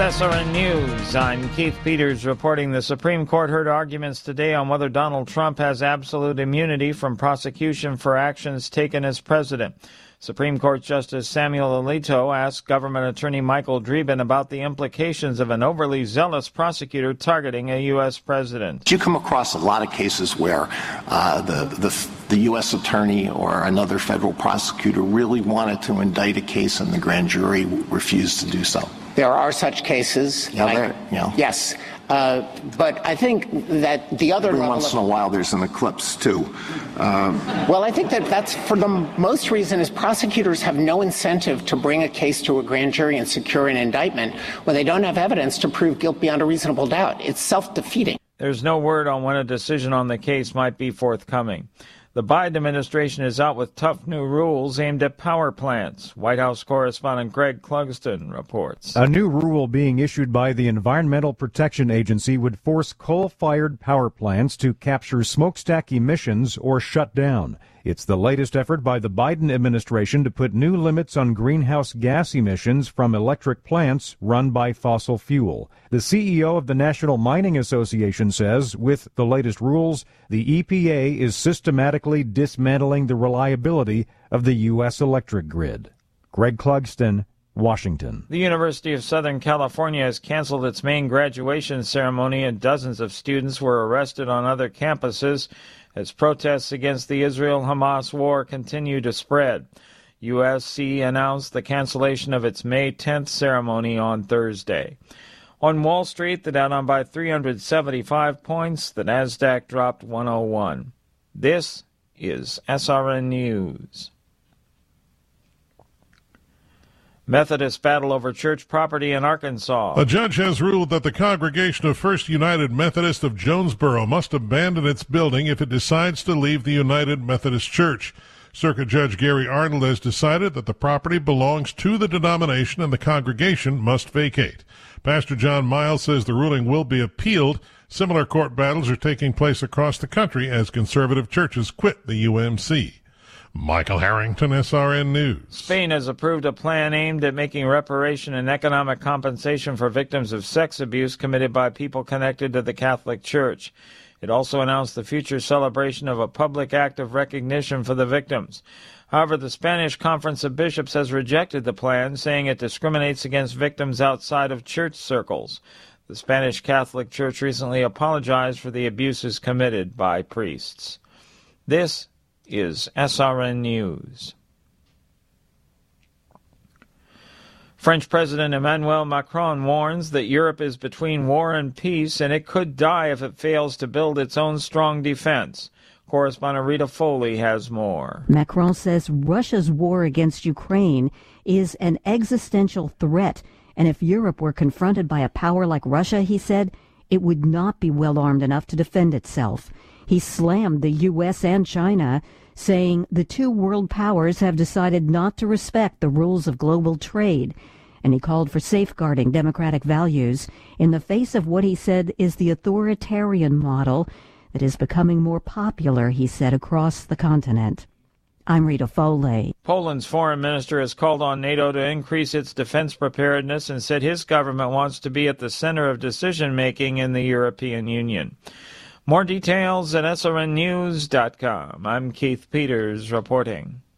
SRN News, I'm Keith Peters reporting the Supreme Court heard arguments today on whether Donald Trump has absolute immunity from prosecution for actions taken as president. Supreme Court Justice Samuel Alito asked government attorney Michael Dreeben about the implications of an overly zealous prosecutor targeting a U.S. president. You come across a lot of cases where the U.S. attorney or another federal prosecutor really wanted to indict a case and the grand jury refused to do so. There are such cases. Yes. But I think that the other every once in a while there's an eclipse too. Well, I think that's for the most reason is prosecutors have no incentive to bring a case to a grand jury and secure an indictment when they don't have evidence to prove guilt beyond a reasonable doubt. It's self-defeating. There's no word on when a decision on the case might be forthcoming. The Biden administration is out with tough new rules aimed at power plants. White House correspondent Greg Clugston reports. A new rule being issued by the Environmental Protection Agency would force coal-fired power plants to capture smokestack emissions or shut down. It's the latest effort by the Biden administration to put new limits on greenhouse gas emissions from electric plants run by fossil fuel. The CEO of the National Mining Association says with the latest rules, the EPA is systematically dismantling the reliability of the U.S. electric grid. Greg Clugston, Washington. The University of Southern California has canceled its main graduation ceremony, and dozens of students were arrested on other campuses as protests against the Israel-Hamas war continue to spread. USC announced the cancellation of its May 10th ceremony on Thursday. On Wall Street, the Dow down by 375 points. The Nasdaq dropped 101. This is SRN News. Methodists battle over church property in Arkansas. A judge has ruled that the Congregation of First United Methodist of Jonesboro must abandon its building if it decides to leave the United Methodist Church. Circuit Judge Gary Arnold has decided that the property belongs to the denomination and the congregation must vacate. Pastor John Miles says the ruling will be appealed. Similar court battles are taking place across the country as conservative churches quit the UMC. Michael Harrington, SRN News. Spain has approved a plan aimed at making reparation and economic compensation for victims of sex abuse committed by people connected to the Catholic Church. It also announced the future celebration of a public act of recognition for the victims. However, the Spanish Conference of Bishops has rejected the plan, saying it discriminates against victims outside of church circles. The Spanish Catholic Church recently apologized for the abuses committed by priests. This is SRN News. French President Emmanuel Macron warns that Europe is between war and peace, and it could die if it fails to build its own strong defense. Correspondent Rita Foley has more. Macron says Russia's war against Ukraine is an existential threat, and if Europe were confronted by a power like Russia, he said, it would not be well armed enough to defend itself. He slammed the U.S. and China, saying the two world powers have decided not to respect the rules of global trade, and he called for safeguarding democratic values in the face of what he said is the authoritarian model that is becoming more popular, he said, across the continent. I'm Rita Foley. Poland's foreign minister has called on NATO to increase its defense preparedness and said his government wants to be at the center of decision-making in the European Union. More details at srnnews.com. I'm Keith Peters reporting.